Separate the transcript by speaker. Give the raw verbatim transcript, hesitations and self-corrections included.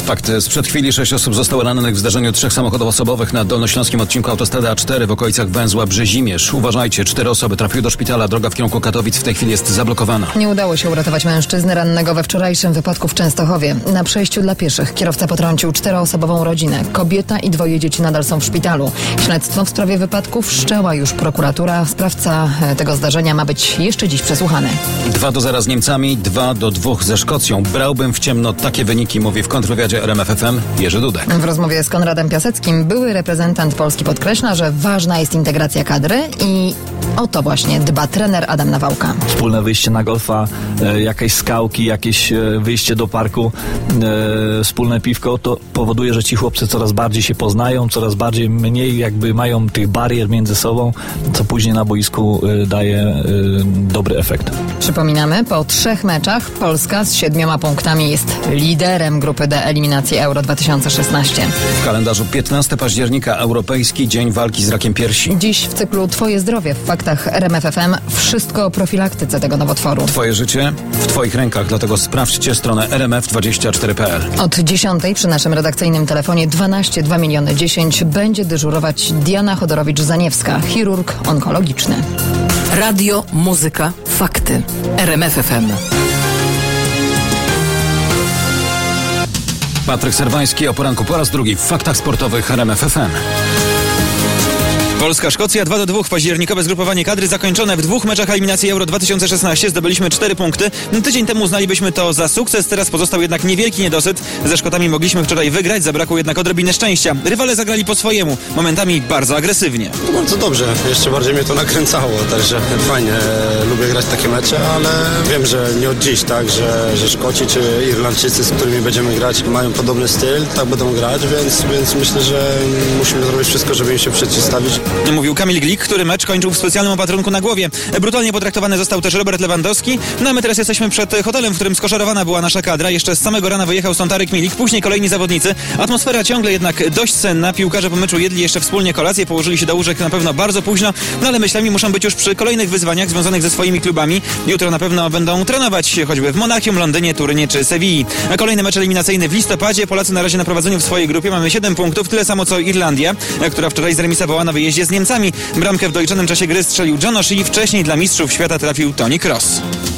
Speaker 1: Fakt. Sprzed chwili sześć osób zostało rannych w zdarzeniu trzech samochodów osobowych na dolnośląskim odcinku autostrady A cztery w okolicach węzła Brzezimierz. Uważajcie, cztery osoby trafiły do szpitala. Droga w kierunku Katowic w tej chwili jest zablokowana.
Speaker 2: Nie udało się uratować mężczyzny rannego we wczorajszym wypadku w Częstochowie. Na przejściu dla pieszych kierowca potrącił czteroosobową rodzinę. Kobieta i dwoje dzieci nadal są w szpitalu. Śledztwo w sprawie wypadku wszczęła już prokuratura. Sprawca tego zdarzenia ma być jeszcze dziś przesłuchany.
Speaker 1: dwa do zera z Niemcami, dwa do dwóch ze Szkocją. Brałbym w ciemno takie wyniki, mówi w kontrwywiadzie R M F F M Jerzy Dudek.
Speaker 2: W rozmowie z Konradem Piaseckim były reprezentant Polski podkreśla, że ważna jest integracja kadry i o to właśnie dba trener Adam Nawałka.
Speaker 3: Wspólne wyjście na golfa, e, jakieś skałki, jakieś e, wyjście do parku, e, wspólne piwko, to powoduje, że ci chłopcy coraz bardziej się poznają, coraz bardziej mniej jakby mają tych barier między sobą, co później na boisku e, daje e, dobry efekt.
Speaker 2: Przypominamy, po trzech meczach Polska z siedmioma punktami jest liderem grupy D eliminacji Euro dwa tysiące szesnaście.
Speaker 1: W kalendarzu piętnastego października Europejski Dzień Walki z Rakiem Piersi.
Speaker 2: Dziś w cyklu Twoje zdrowie w faktach R M F F M wszystko o profilaktyce tego nowotworu.
Speaker 1: Twoje życie w Twoich rękach, dlatego sprawdźcie stronę r m f dwadzieścia cztery kropka p l.
Speaker 2: Od dziesiątej przy naszym redakcyjnym telefonie dwanaście dwa miliony dziesięć będzie dyżurować Diana Chodorowicz-Zaniewska, chirurg onkologiczny.
Speaker 4: Radio, muzyka, fakty. R M F F M.
Speaker 1: Patryk Serwański o poranku po raz drugi w faktach sportowych R M F F M.
Speaker 5: Polska-Szkocja dwa do dwóch. Październikowe zgrupowanie kadry zakończone w dwóch meczach eliminacji Euro dwa tysiące szesnaście. Zdobyliśmy cztery punkty. Tydzień temu uznalibyśmy to za sukces, teraz pozostał jednak niewielki niedosyt. Ze Szkotami mogliśmy wczoraj wygrać, zabrakło jednak odrobiny szczęścia. Rywale zagrali po swojemu, momentami bardzo agresywnie.
Speaker 6: To bardzo dobrze, jeszcze bardziej mnie to nakręcało, także fajnie, lubię grać takie mecze, ale wiem, że nie od dziś, tak, że, że Szkoci czy Irlandczycy, z którymi będziemy grać, mają podobny styl, tak będą grać, więc, więc myślę, że musimy zrobić wszystko, żeby im się przeciwstawić.
Speaker 5: Mówił Kamil Glik, który mecz kończył w specjalnym opatrunku na głowie. Brutalnie potraktowany został też Robert Lewandowski. No a my teraz jesteśmy przed hotelem, w którym skoszarowana była nasza kadra. Jeszcze z samego rana wyjechał stąd Arek Milik, później kolejni zawodnicy. Atmosfera ciągle jednak dość senna. Piłkarze po meczu jedli jeszcze wspólnie kolację, położyli się do łóżek na pewno bardzo późno, no ale myślami muszą być już przy kolejnych wyzwaniach związanych ze swoimi klubami. Jutro na pewno będą trenować choćby w Monachium, Londynie, Turynie czy Sewilli. A kolejny mecz eliminacyjny w listopadzie. Polacy na razie na prowadzeniu w swojej grupie. Mamy siedem punktów, tyle samo co Irlandia, która wczoraj zremisowała na wyjeździe z Niemcami. Bramkę w doliczonym czasie gry strzelił John O'Shea, wcześniej dla mistrzów świata trafił Toni Kroos.